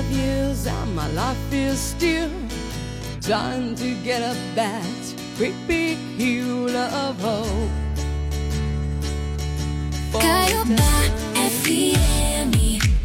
5 years and my life is still trying to get up that great big hill of hope. Caiobá FM.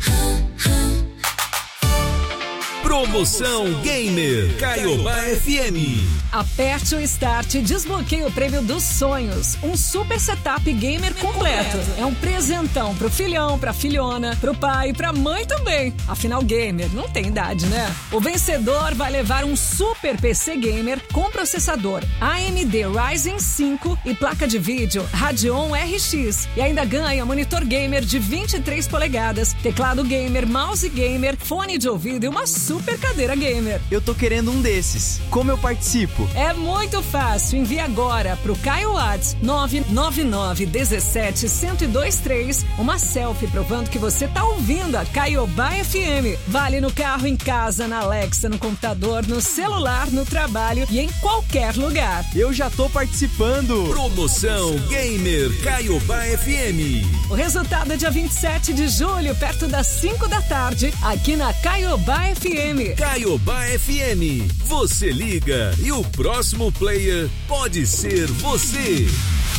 Promoção Gamer Caiobá FM. Aperte o Start e desbloqueie o prêmio dos sonhos. Um super setup gamer completo. É um presentão pro filhão, pra filhona, pro pai e pra mãe também. Afinal, gamer não tem idade, né? O vencedor vai levar um super PC gamer com processador AMD Ryzen 5 e placa de vídeo Radeon RX. E ainda ganha monitor gamer de 23 polegadas, teclado gamer, mouse gamer, fone de ouvido e uma super cadeira gamer. Eu tô querendo um desses. Como eu participo? É muito fácil. Envie agora pro Caio Whats 999 17 1023 uma selfie provando que você tá ouvindo a Caiobá FM. Vale no carro, em casa, na Alexa, no computador, no celular, no trabalho e em qualquer lugar. Eu já tô participando. Promoção Gamer Caiobá FM. O resultado é dia 27 de julho, perto das 5 da tarde, aqui na Caiobá FM. Caiobá FM. Você liga e o próximo player pode ser você.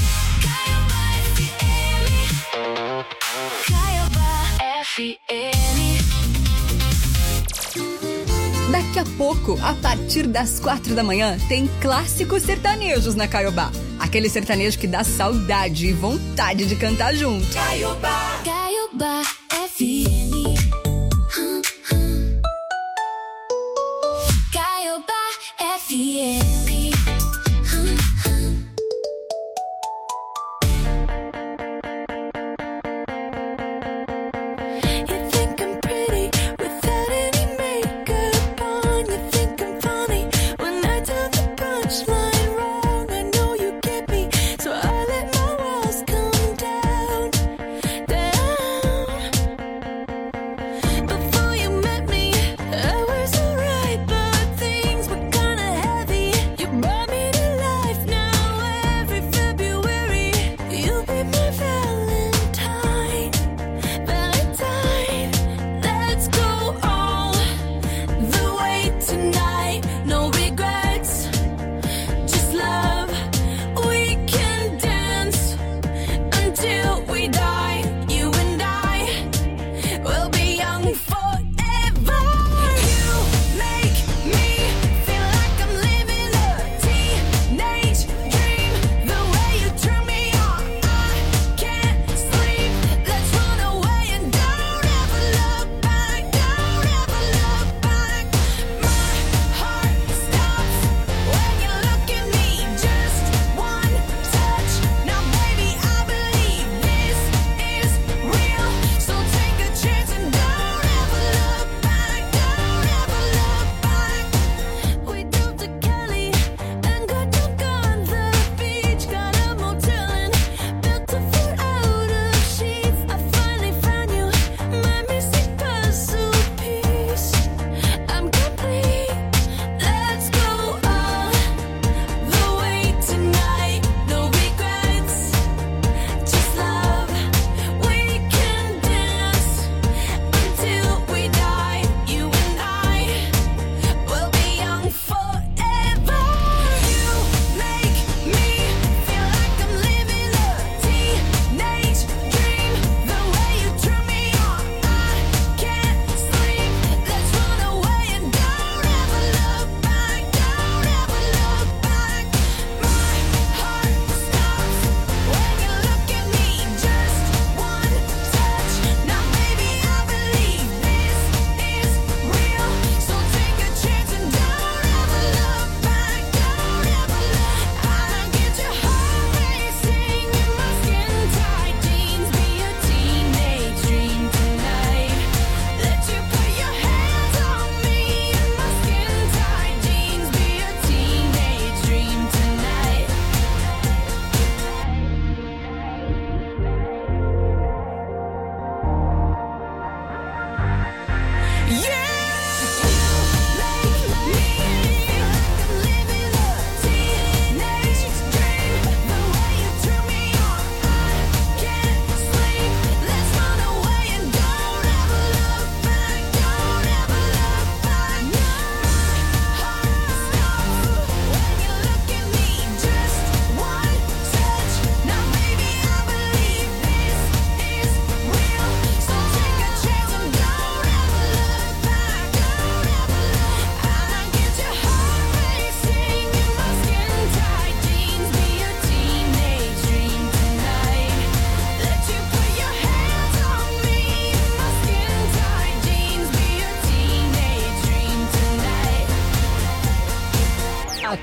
Caiobá FM. Daqui a pouco, a partir das 4 da manhã, tem clássicos sertanejos na Caiobá. Aquele sertanejo que dá saudade e vontade de cantar junto. Caiobá. Caiobá FM. Caiobá FM.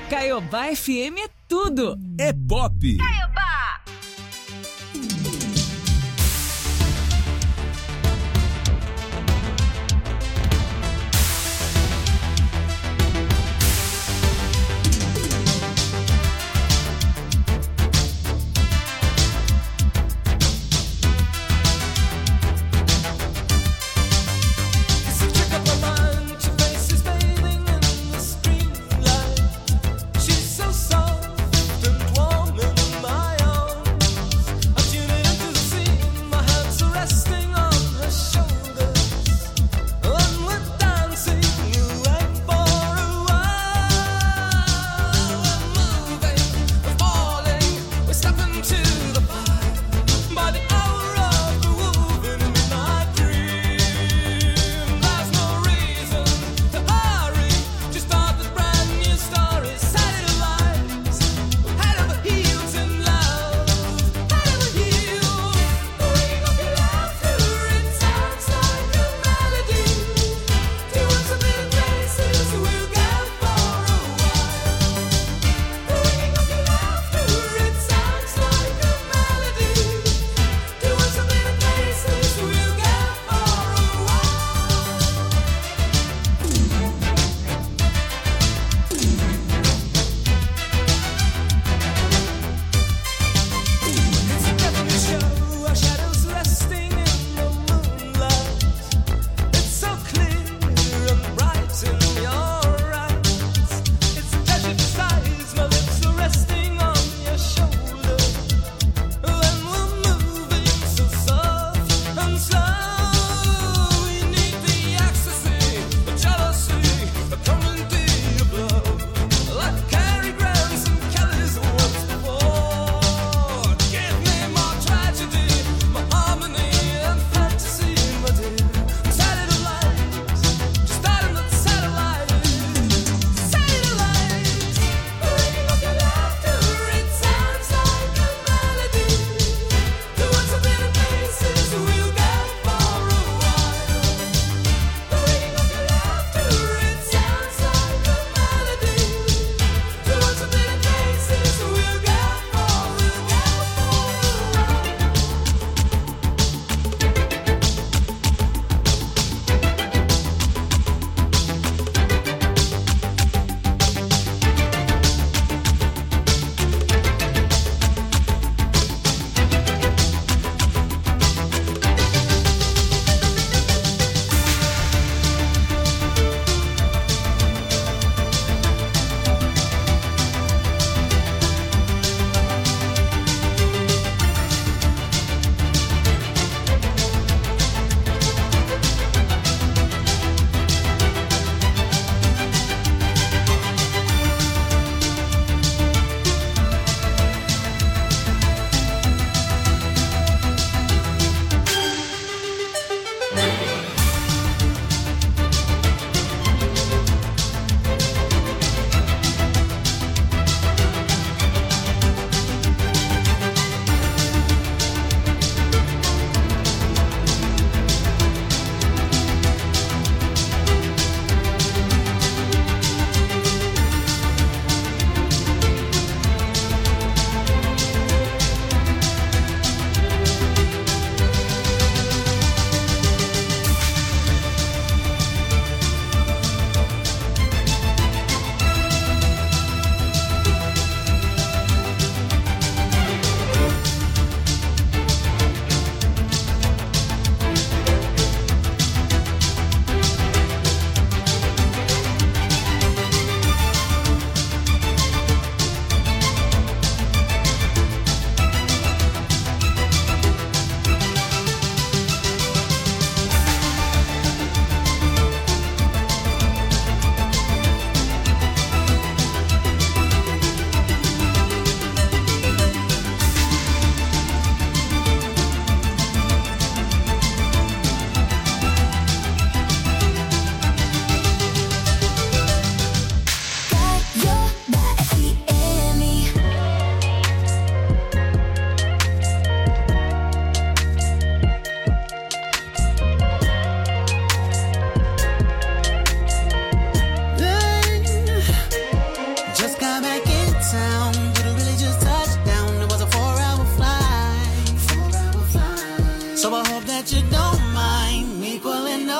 Caiobá FM é tudo. É pop. She's so soft and warm in my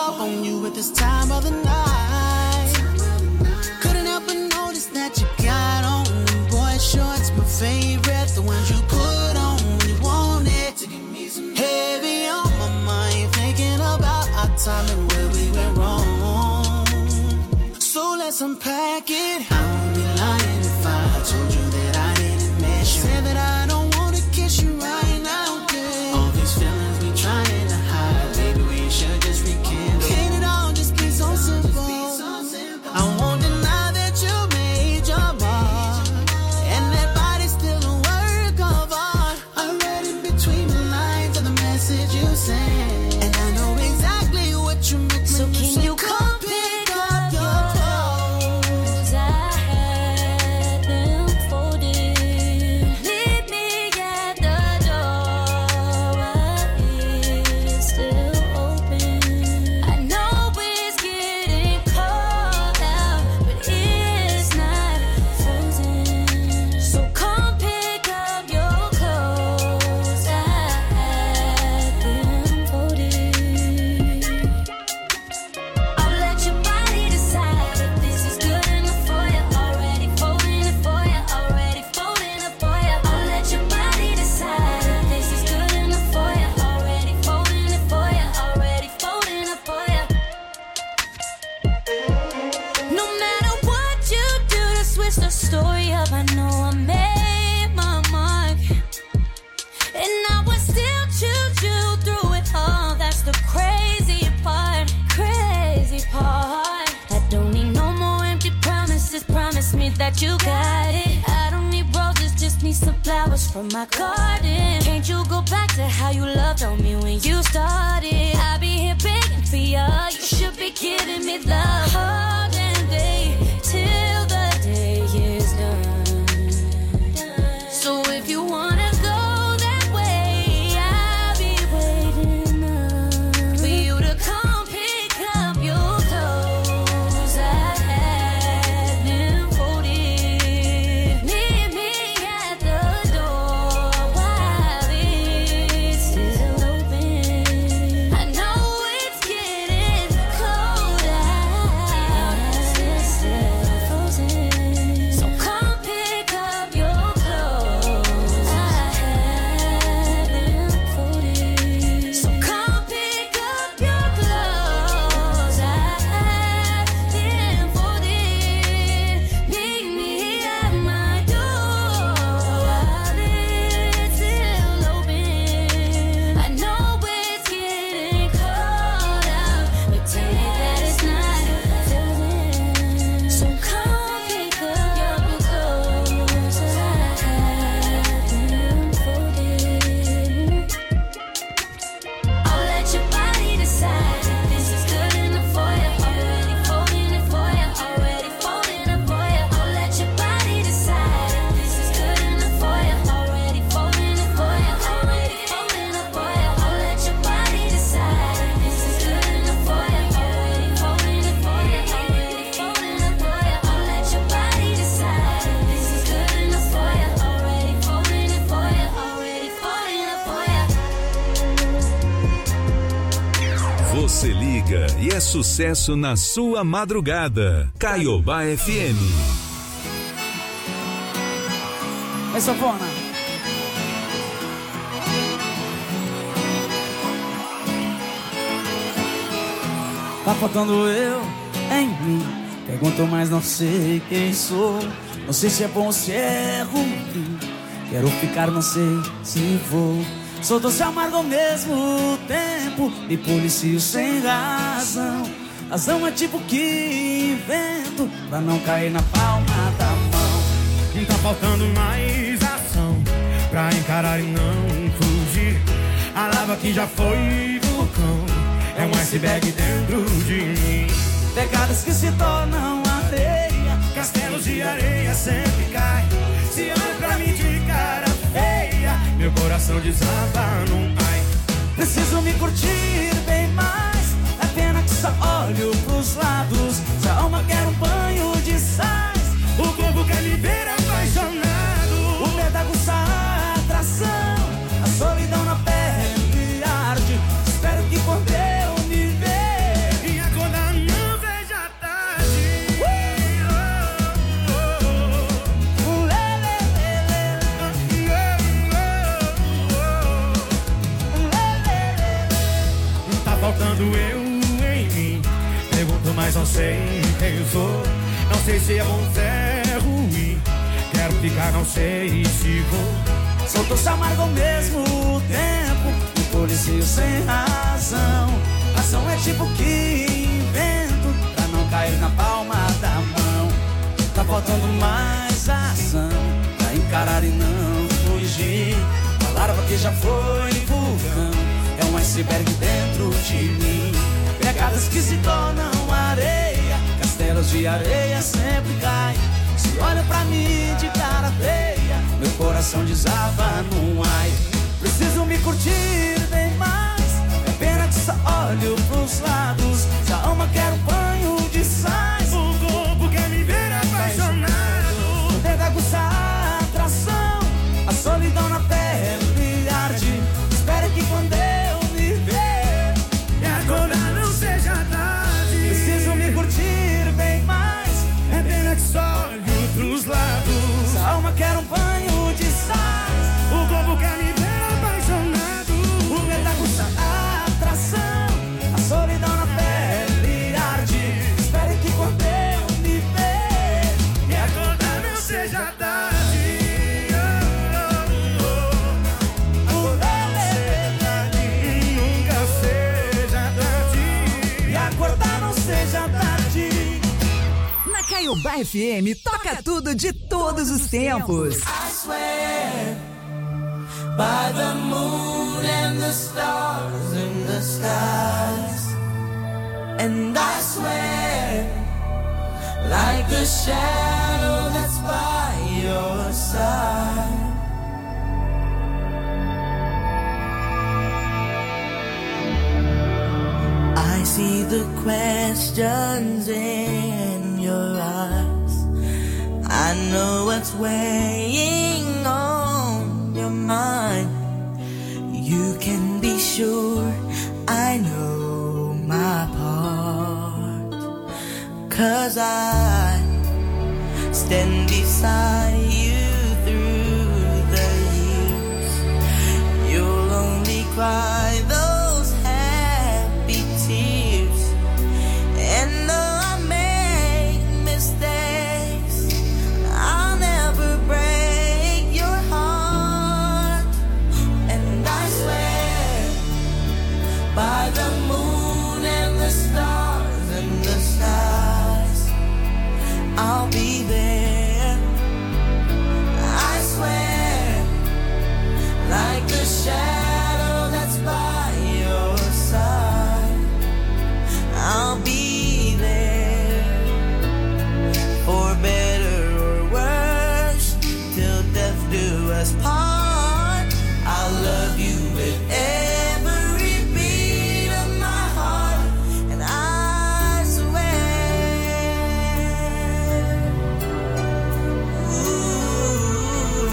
up on you at this time of the night. Couldn't help but notice that you got on boy shorts, my favorite, the ones you put on when you want it. Heavy on my mind, thinking about our time and where we went wrong. So let's unpack it. I would be lying if I told you that I didn't miss you. Said that I don't wanna kiss you right now, girl. All these feelings we trying to hide, maybe we should just rekindle. Can't it all just be so simple? I won't deny that you made your mark, and that body's still a work of art. I read in between the lines of the message you sent, and I know exactly what you meant. So can you come pick up your clothes? I had them folded. Leave me at the door while it's still open. I know it's getting cold out, but it's not frozen. So come pick up your clothes. I had them folded. I'll let your body decide if this is good enough for you. Already folding it for you. Already folding it for you. I'll let your body decide if this is good enough for you. Already folding it for you. Already folding it for you. No matter what you do to switch the story up, I know I made my mark. And I would still choose you through it all. That's the crazy part. Crazy part. I don't need no more empty promises. Promise me that you got it. I don't need roses, just need some flowers from my garden. Can't you go back to how you loved on me when you started? I'll be here begging for you. You should be giving me love all damn day till the day is done. So if you wanna go that way, I'll be waiting up for you to come pick up your clothes. I had them folded. Meet me at the door while it's still open. I know it's getting cold out, it's still frozen. So come pick up your clothes. I had them folded. So come pick up your clothes. I had them folded. Meet me at my door while it's still open. I know it's getting cold out, but tell me that it's not frozen. So come pick up your clothes. I had them folded. I'll let your body decide if this is good enough for you. Already folding it for you. Already folding it for you. I'll let your body decide if this is good enough for you. Already folding it for you. Already folding it for you. I'll let your body decide if this is good enough for you. Already folding it for you. Already folding it for you. I'll let your body decide if this is good enough for you. Already folding it for you. Already folding it for you. Você liga e é sucesso na sua madrugada. Caiobá FM. Vai, sanfona. Tá faltando eu em mim. Pergunto, mas não sei quem sou. Não sei se é bom ou se é ruim. Quero ficar, não sei se vou. Sou doce e amargo ao mesmo tempo. Me policio sem razão. Razão é tipo que invento pra não cair na palma da mão. Tá faltando mais ação pra encarar e não fugir. A lava que já foi vulcão é um iceberg dentro de mim. Pegadas que se tornam areia, castelos de areia sempre caem. Se olha pra mim de cara feia, meu coração desaba num ai. Preciso me curtir bem mais. É pena que só olho pros lados. Se a alma quer um banho de sais, o corpo quer me ver apaixonado. O medo aguça a atração. A solidão na pele arde. Espero que quando eu me ver não sei quem eu sou. Não sei se é bom ou se é ruim. Quero ficar, não sei se vou. Sou doce amargo ao mesmo tempo, me policio sem razão. Ação é tipo que invento pra não cair na palma da mão. Tá faltando mais ação pra encarar e não fugir. A larva que já foi vulcão é um iceberg dentro de mim. Pegadas que se tornam areia, castelos de areia sempre caem. Se olha pra mim de cara feia, meu coração desaba num ai. Preciso me curtir bem mais, é pena que só olho pros lados. Se a alma quer um banho de sais, o corpo quer me ver apaixonado. O dedo aguça a atração, a solidão na pele arde. Espere que quando eu me ver e acordar não seja tarde. Preciso me curtir bem mais, é pena que só olho pros lados. se a alma quer um banho de sais, o corpo quer me ver apaixonado. o dedo aguça a atração, a solidão na pele arde. Espere que quando eu me ver e acordar não seja tarde. Nunca seja tarde. E acordar não seja tarde. Na Caiobá FM, toca tudo de todos os tempos. I swear by the moon and the stars in the skies, and I swear like the shadow that's by your side. I see the questions in your eyes. I know what's weighing on your mind. You can be sure I know my part, 'cause I stand beside you through the years. You'll only cry those happy tears, and though I make mistakes, I'll never break your heart. And I swear by the moon and the stars and the skies, I'll be there. I swear like the shadow that's by your side, I'll be there. For better or worse, till death do us part. I'll love you with every beat of my heart, and I swear. Ooh.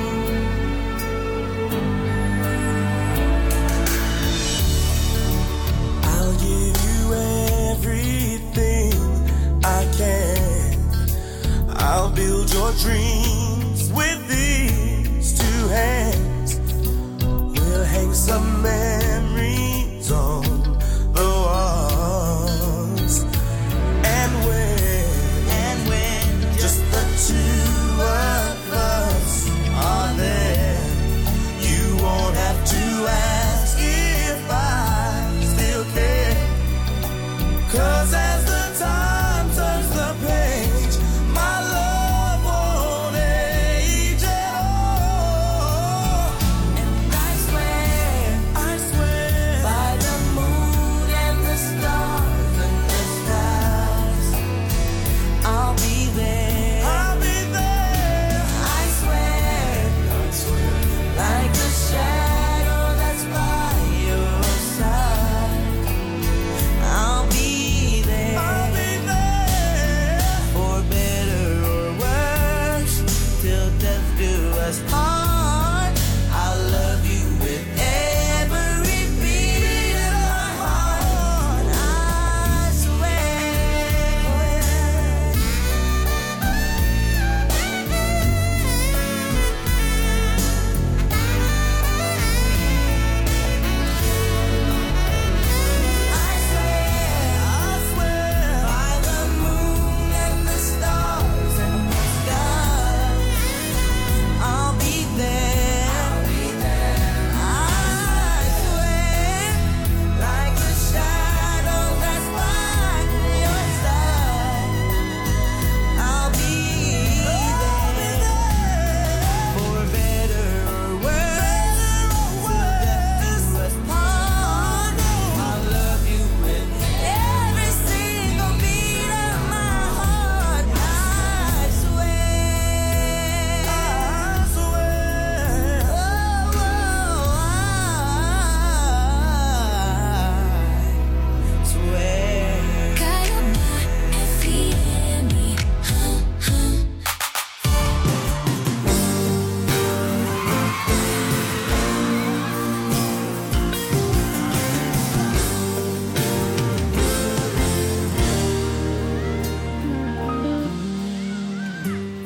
I'll give you everything I can. I'll build your dreams with these two hands. We'll hang some memories on the walls. And when just the two of us are there, you won't have to ask if I still care. 'Cause as the time turns the page, my love won't end.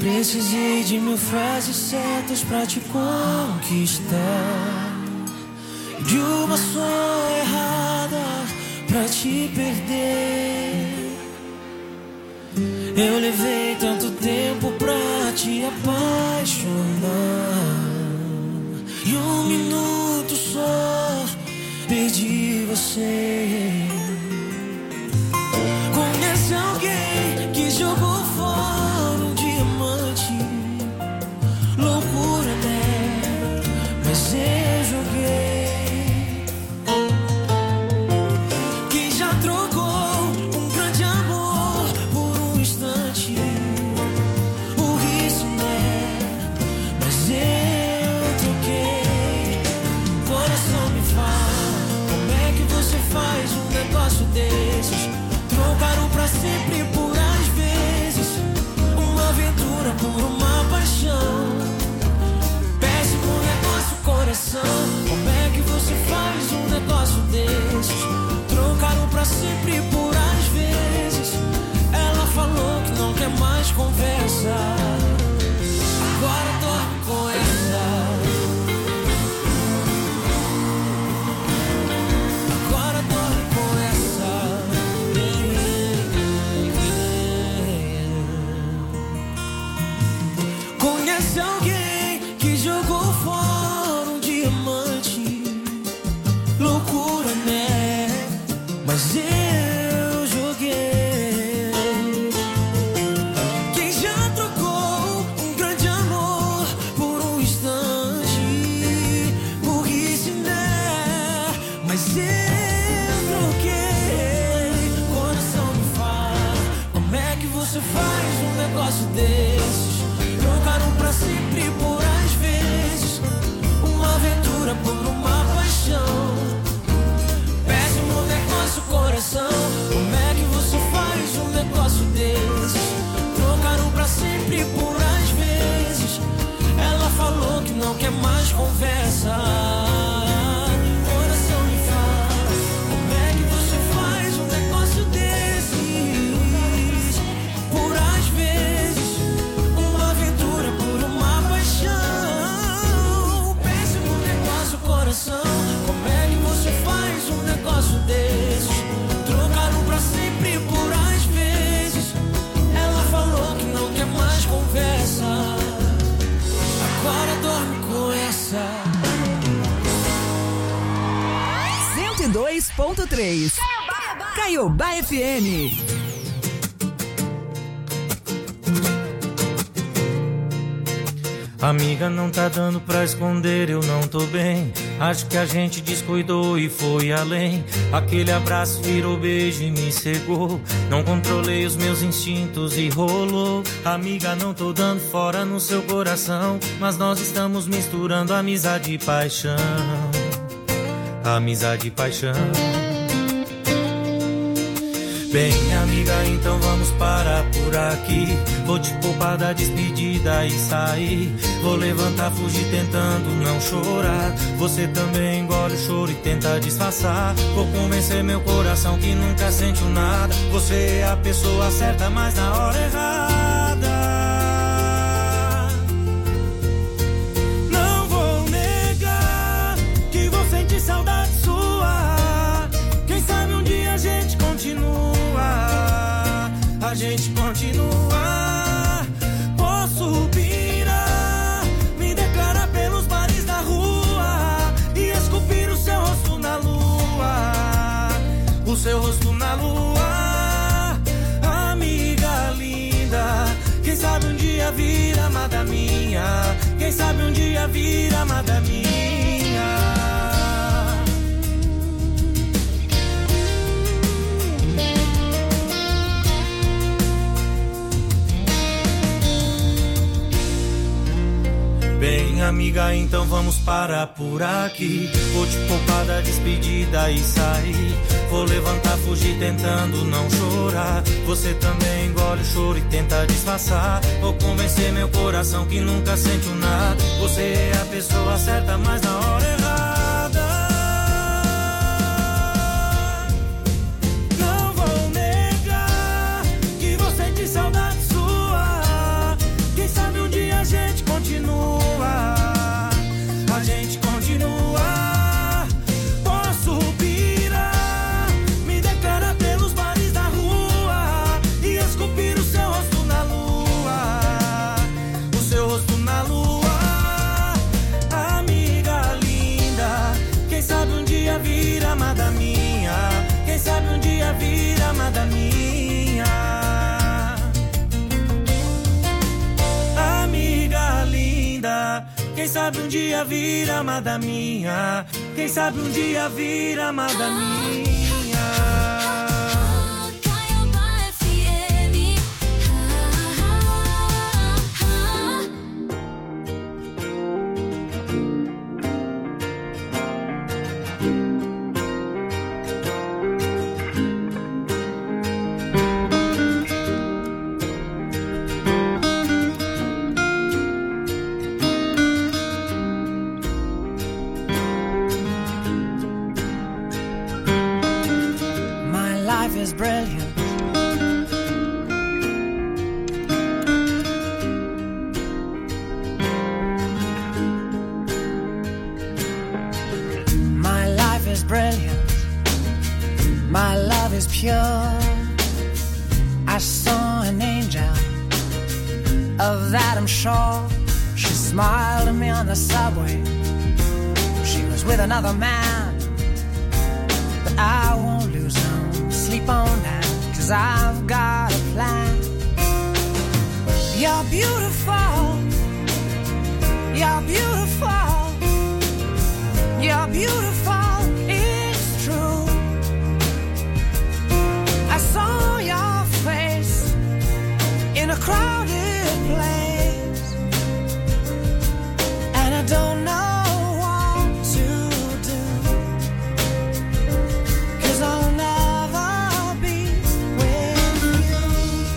Precisei de 1000 frases certas pra te conquistar, de uma só errada pra te perder. Eu levei tanto tempo pra te apaixonar, e 1 minuto só perdi você. Conhece alguém que jogou fora um diamante? Loucura, né? Mas eu joguei. Quem já trocou um grande amor por um instante? Burrice, né? Mas eu troquei. Coração me fala, como é que você faz um negócio desses? Trocaram pra sempre por às vezes, uma aventura por uma paixão. Péssimo negócio, coração. Como é que você faz um negócio desses? Trocaram pra sempre por às vezes. Ela falou que não quer mais conversa, agora dorme com essa. Agora dorme com essa. Conhece alguém que jogou fora um diamante? Loucura, né? Mas eu joguei. Quem já trocou um grande amor por um instante? Burrice, né? Mas eu troquei. Coração me fala, como é que você faz um negócio desses? Trocaram pra sempre por às vezes, uma aventura por uma paixão. Péssimo negócio, coração. Como é que você faz um negócio desses? Trocaram pra sempre por às vezes. Ela falou que não quer mais conversa. Coração me fala, como é que você faz um negócio desses? Por às vezes, uma aventura por uma paixão. Péssimo negócio, coração. Como é que você faz um negócio desses? Trocaram pra sempre por às vezes. Ela falou que não quer mais conversa, agora dorme com essa. 102.3 Caiobá FM. Amiga, não tá dando pra esconder, eu não tô bem. Acho que a gente descuidou e foi além. Aquele abraço virou beijo e me cegou. Não controlei os meus instintos e rolou. Amiga, não tô dando fora no seu coração, mas nós estamos misturando amizade e paixão. Amizade e paixão. Bem, amiga, então vamos parar por aqui. Vou te poupar da despedida e sair. Vou levantar, fugir tentando não chorar. Você também engole o choro e tenta disfarçar. Vou convencer meu coração que nunca sentiu nada. Você é a pessoa certa, mas na hora errada. Não vou negar que vou sentir saudade sua. Quem sabe um dia a gente continua. A gente continua. Posso pirar, me declarar pelos bares da rua e esculpir o seu rosto na lua. O seu rosto na lua. Amiga linda, quem sabe um dia vir amada minha. Quem sabe um dia vir amada minha. Bem, amiga, então vamos parar por aqui. Vou te poupar da despedida e sair. Vou levantar, fugir tentando não chorar. Você também engole o choro e tenta disfarçar. Vou convencer meu coração que nunca sentiu nada. Você é a pessoa certa, mas na hora errada. Não vou negar que você tem saudade sua. Quem sabe Quem sabe um dia vir amada minha. Quem sabe um dia vir amada minha. I saw an angel, of that I'm sure. She smiled at me on the subway. She was with another man, but I won't lose no sleep on that, 'cause I've got a plan. You're beautiful, you're beautiful, you're beautiful, it's true. I saw your face in a crowded place, and I don't know what to do, 'cause I'll never be with you.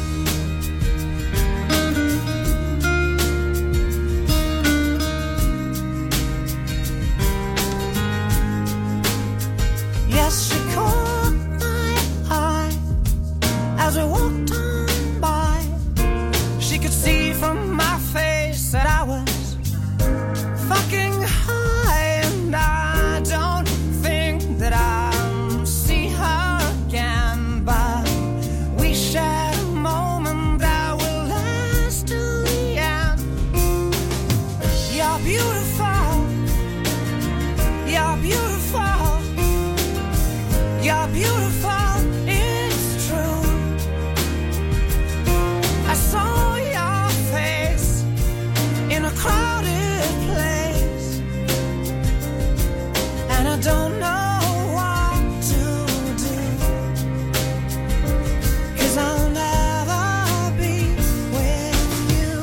Yes, she caught my eye as we walked on by. She could see from my face that I was fucking high, and I don't think that I'll see her again, but we shared a moment that will last till the end. You're beautiful, you're beautiful, you're beautiful, it's true. I saw your face in a crowded place, and I don't know what to do, 'cause I'll never be with you.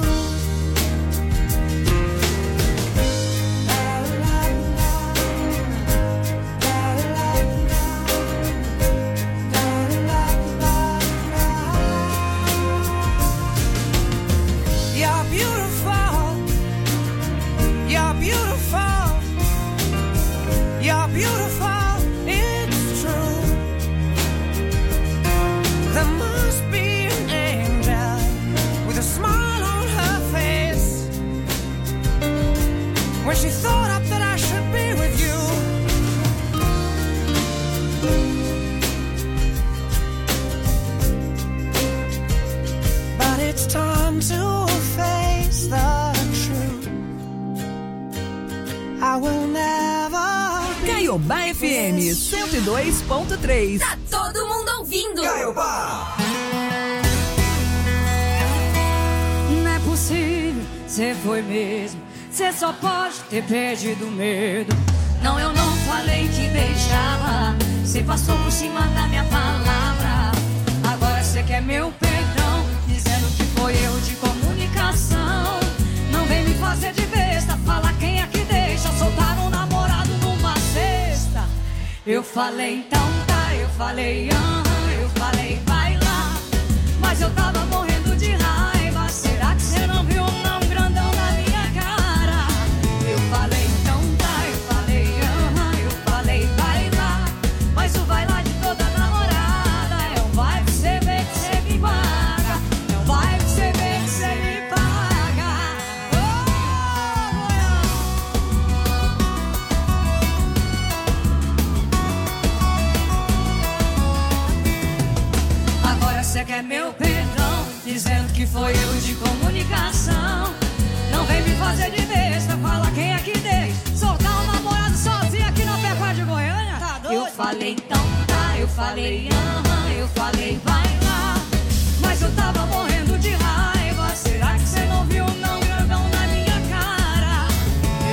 You're beautiful, you're beautiful, you're beautiful, it's true. There must be an angel with a smile on her face when she thought up that I should be with you. But it's time to face the truth. I will never be. Caiobá FM 102.3. Tá todo mundo ouvindo. Não é possível, cê foi mesmo. Cê só pode ter perdido medo. Não, eu não falei que beijava. Cê passou por cima da minha palavra. Agora cê quer meu perdão, dizendo que foi erro de comunicação. Não vem me fazer de besta, fala quem é que deixa soltar um namorado numa sexta. Eu falei então tá, eu falei eu falei vai lá. Mas eu tava morrendo de raiva. Será que cê não viu um não grandão na minha cara? Eu falei então tá, eu falei eu falei vai lá. Mas o vai lá de toda namorada é um vai que cê vê que cê me paga. É um vai que cê vê que cê me paga. Agora cê quer meu perdão, dizendo que foi erro de comunicação. Não vem me fazer de besta, fala quem é que deixa soltar um namorado sozinho aqui na Pepa de Goiânia. Tá doido? Eu falei então tá, eu falei eu falei vai lá. Mas eu tava morrendo de raiva. Será que cê não viu não grandão na minha cara?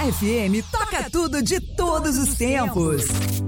FM toca tudo de todos os tempos.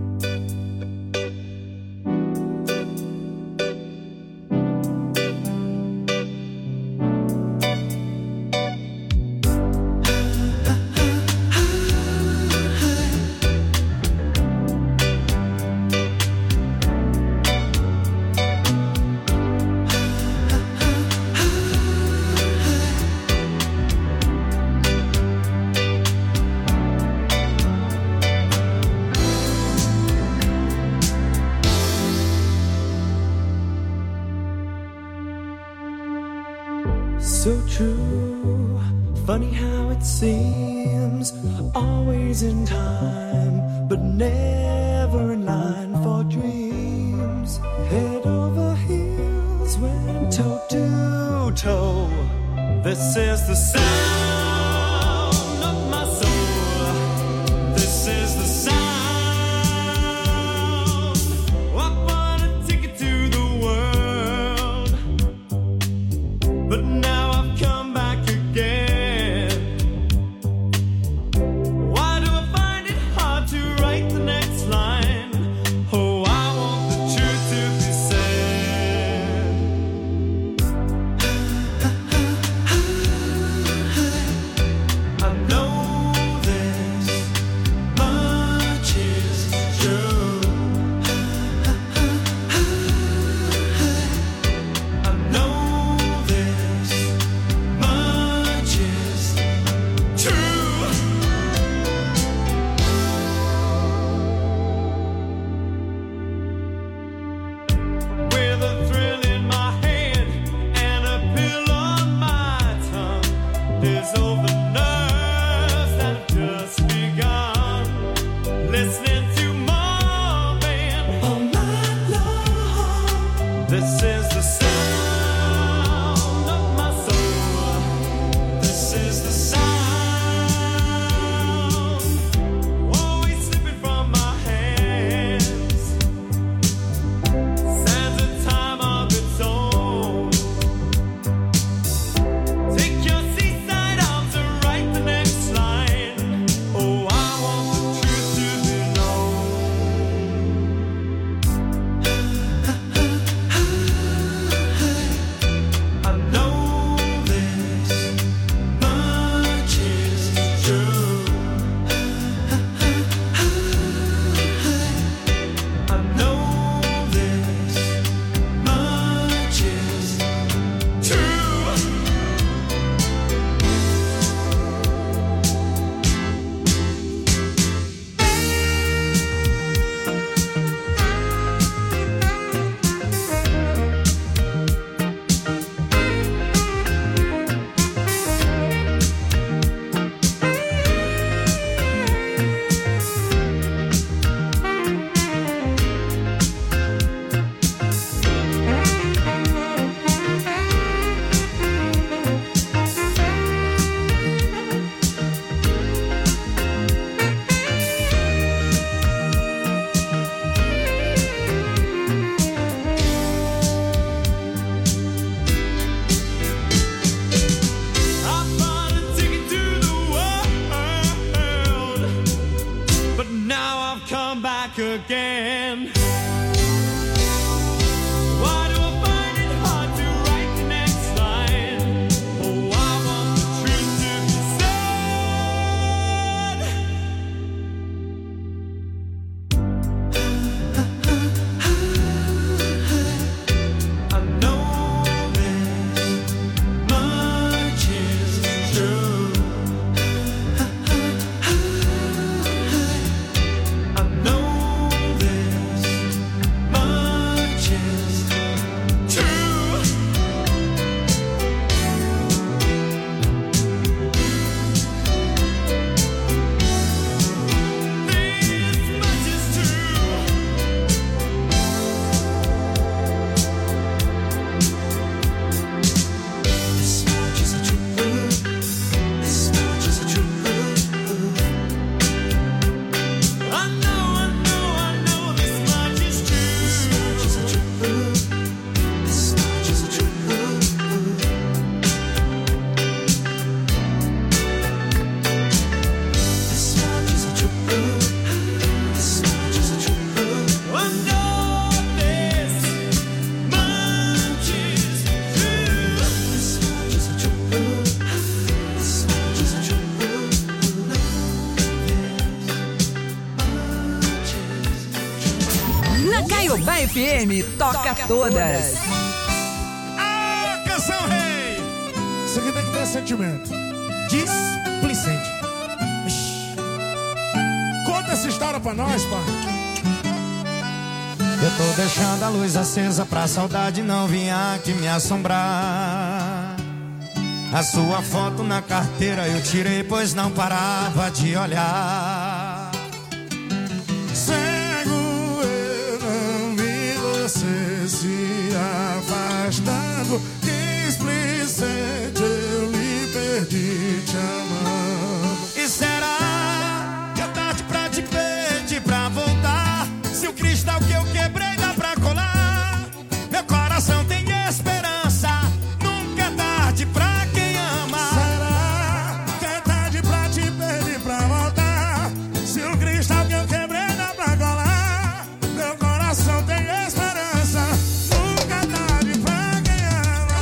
So true, funny how it seems, always in time, but never in line for dreams. Head over heels, went toe to toe. This is the sound of my soul. This is the sound. I want a ticket to the world, but now I've come back again. Why do I find it hard to write the next line? Oh, I want the truth to be said. I know this much is true. I know this much is true. With a thrill in my head and a pill on my tongue, there's over nerves that have just begun. Listening to Marvin all night long. This is the sound of my soul. This is the sound. Always slipping from my hands. Sands a time of its own. Take your seaside arms and write the next line. Oh, I want the truth to be known. I know this much is true. I know this much is true. I bought a ticket to the world, but now I've come back again. Why do I find it hard to write the next line? Oh, I want the truth to be said. I know this much is true. I know this Na Caiobá FM, toca todas. Ah, canção rei! Isso aqui tem que ter sentimento. Displicente. Conta essa história pra nós, pai. Eu tô deixando a luz acesa pra saudade não vir aqui me assombrar. A sua foto na carteira eu tirei, pois não parava de olhar. Cego, eu não vi você se afastando. Displicente, eu lhe perdi te amando. E será que é tarde pra te pedir pra voltar? Se o cristal que eu quebrei dá pra colar, meu coração tem esperança. Nunca é tarde pra quem ama. Será que é tarde pra te pedir pra voltar? Se o cristal que eu quebrei dá pra colar, meu coração tem esperança. Nunca é tarde pra quem ama.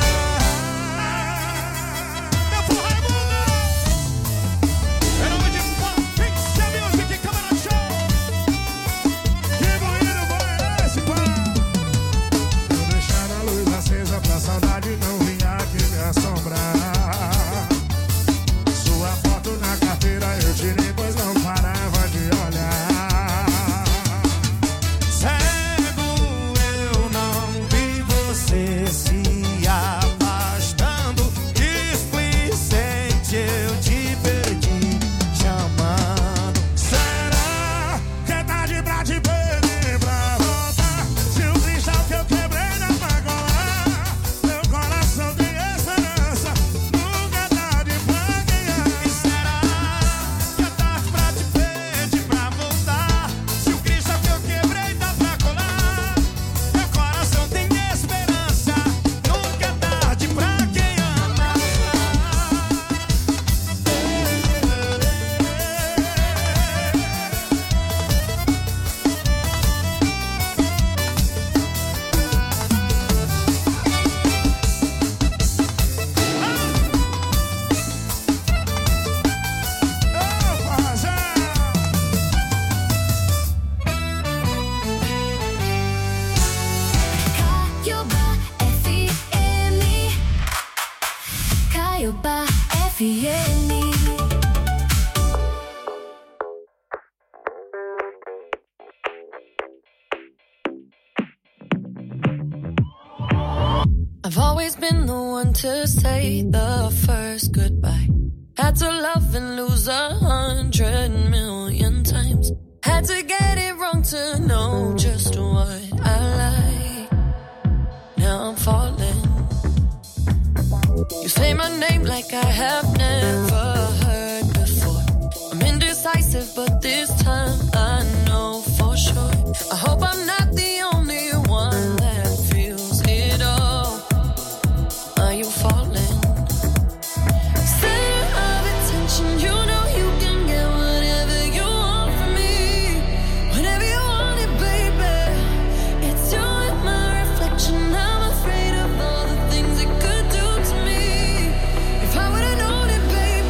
Meu porra é mundo. Em nome de Pixel Music, Câmara Show. Que bonito foi esse pão. Tô deixando a luz acesa pra saudade não vir aqui me assombrar. Sua foto na carteira eu tirei, pois não parava de olhar. Cego, eu não vi você se afastando. Displicente, eu te perdi te amando. Será que é tarde pra te pedir pra voltar? Se o cristal que eu quebrei dá pra colar, meu coração tem esperança. Nunca é tarde pra quem ama. E será que é tarde pra te pedir pra voltar? Se o cristal que eu quebrei dá pra colar, meu coração tem esperança. Nunca é tarde pra quem ama. Caiobá FM. Caiobá FM. I've always been the one to say the first goodbye. Had to love and lose 100 million times. Had to get it wrong to know just what I like. Now I'm falling. You say my name like I have never heard before. I'm indecisive, but this time I know for sure. I hope I'm not the only one that feels it all. Are you falling? Center of attention, you know you can get whatever you want from me. Whenever you want it, baby. It's you and my reflection. I'm afraid of all the things it could do to me. If I would've known it, baby.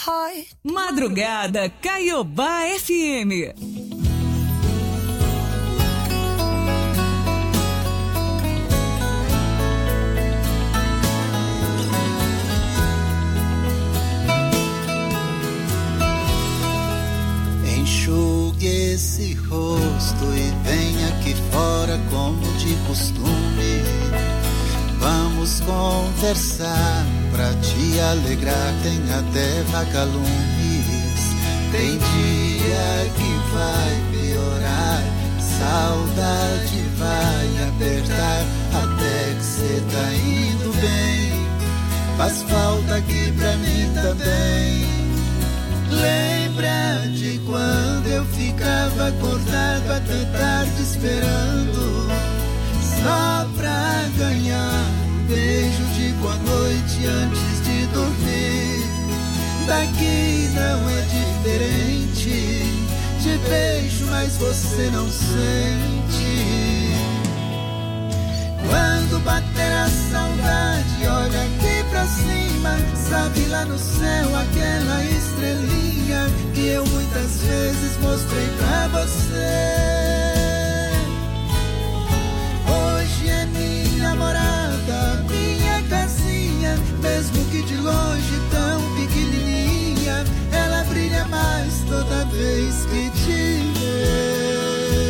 heart. Madrugada Caiobá FM. Enxugue esse rosto e venha aqui fora como de costume. Vamos conversar pra te alegrar, tem até vagalumes. Tem dia que vai piorar, saudade vai apertar, até que cê tá indo bem. Faz falta aqui pra mim também. Lembra de quando eu ficava acordado até tarde esperando, só pra ganhar um beijo de boa noite antes de dormir. Daqui não é diferente, te beijo mas você não sente. Quando bater a saudade, olha aqui pra cima, sabe lá no céu aquela estrelinha que eu muitas vezes mostrei pra você. Hoje é minha morada, minha casinha, mesmo que de longe tão pequenininha, ela brilha mais toda vez que te vê.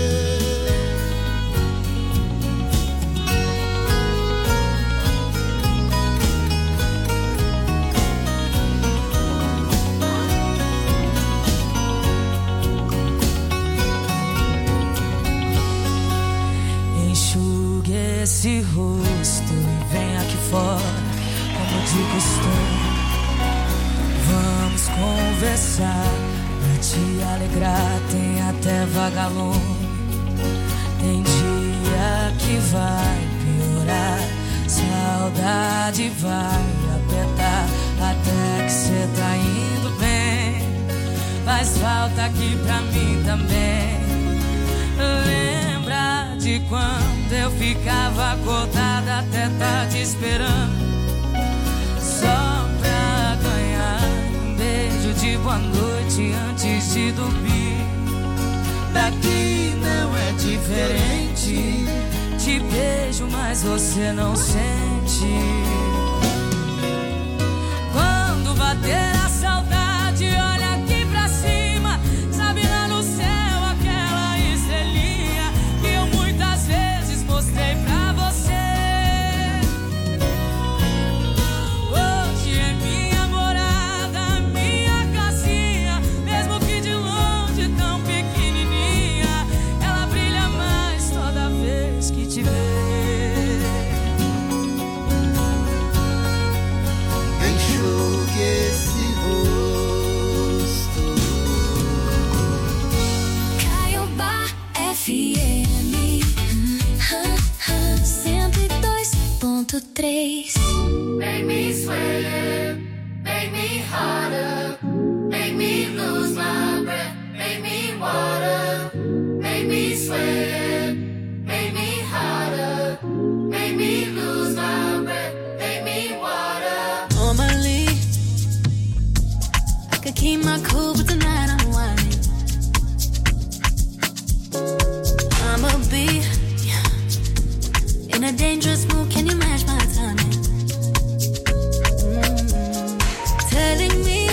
Esse rosto e vem aqui fora como de costume. Vamos conversar pra te alegrar, tem até vagalume. Tem dia que vai piorar, saudade vai apertar, até que cê tá indo bem. Faz falta aqui pra mim também. Lembra de quando eu ficava acordada até tarde esperando, só pra ganhar um beijo de boa noite antes de dormir. Daqui não é diferente, te beijo mas você não sente. Quando bater a saudade, olha aqui pra cima, sabe lá no céu aquela estrelinha que eu muitas vezes mostrei pra você. Hoje é minha morada, minha casinha, mesmo que de longe tão pequenininha, ela brilha mais toda vez que te vê. Enxugue esse rosto. Caiobá FM 102.3. Make me sweat, make me harder, make me lose my breath, make me water, make me sweat, make me harder, make me lose my breath, make me water. Normally, I could keep my cool, but tonight I'm whining. I'ma be in a dangerous mood. Can you match my timing? Telling me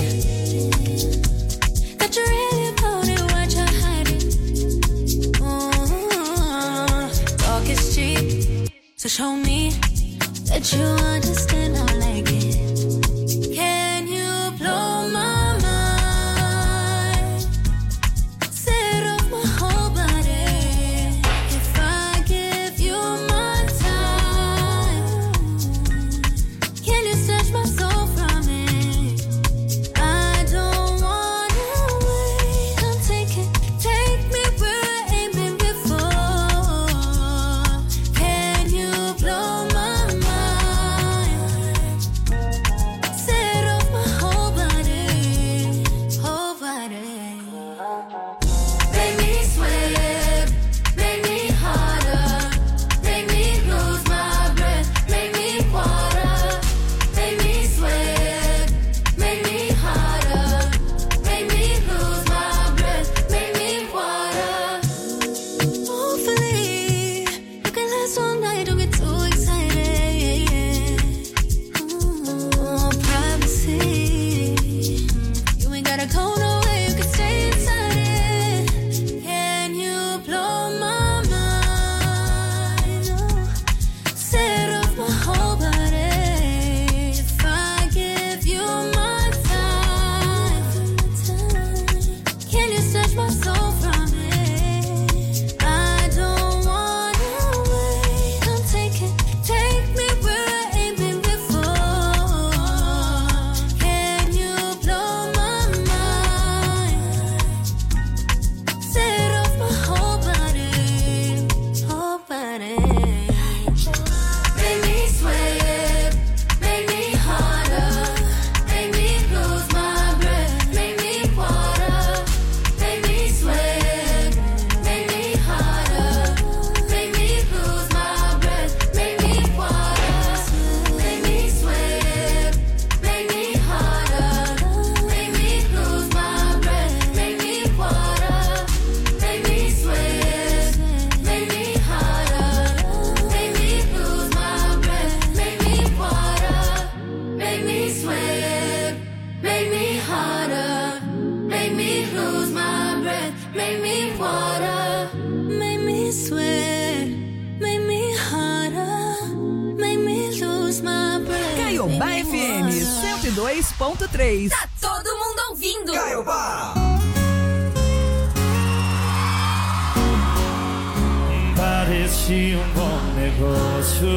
that you really about it, what you're hiding. Talk is cheap, so show me that you understand how I like it. Can you blow my mind? Set off my whole body. If I give you my time, can you snatch my soul from it? I don't wanna wait. Come take me where I ain't been before. Can you blow my mind? Caiobá FM 102.3. Tá todo mundo ouvindo. Caiobá. Parecia um bom negócio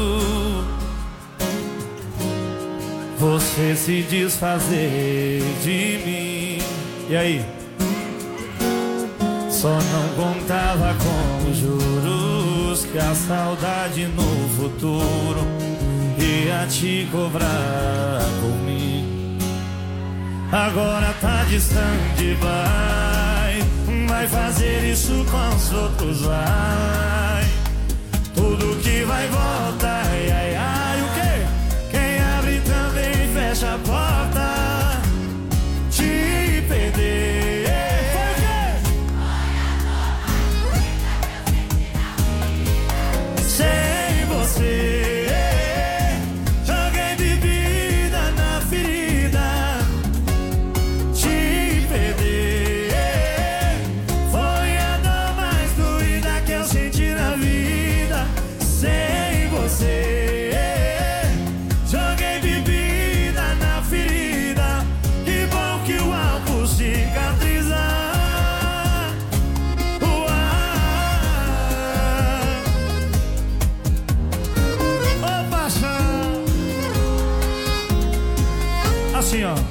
você se desfazer de mim. E aí? Só não contava com os juros que a saudade no futuro ia te cobrar por mim. Agora tá distante, vai fazer isso com os outros, vai. Tudo que vai volta, ai, ai, ai, o quê? Quem abre também fecha a porta. Te perder, foi o quê? Sem você, joguei bebida na ferida. Te perder foi a dor mais doída que eu senti na vida. Sem você, joguei bebida na ferida. Que bom que o álcool cicatriza. Ô paixão, assim ó.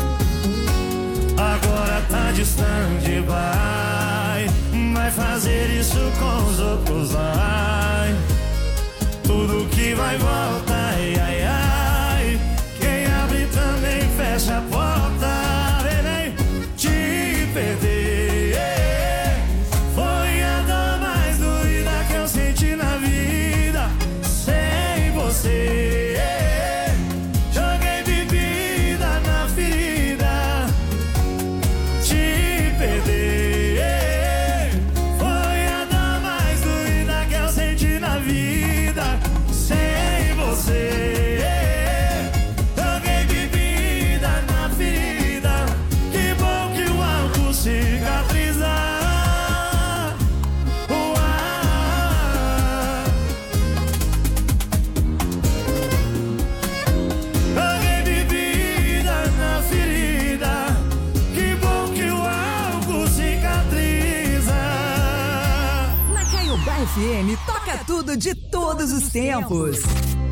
Agora tá distante, vai fazer isso com os outros, vai. Tudo que vai volta, ai, ai, ai. Quem abre também fecha a porta, vem, te perder foi a dor mais doída que eu senti na vida. Sem você, joguei bebida na ferida. Te perder foi a dor mais doída que eu senti na vida. Sem você, joguei bebida na ferida. Que bom que o álcool cicatriza. Joguei bebida na ferida. Que bom que o álcool cicatriza. Na Caiobá FM toca tudo de todos os tempos.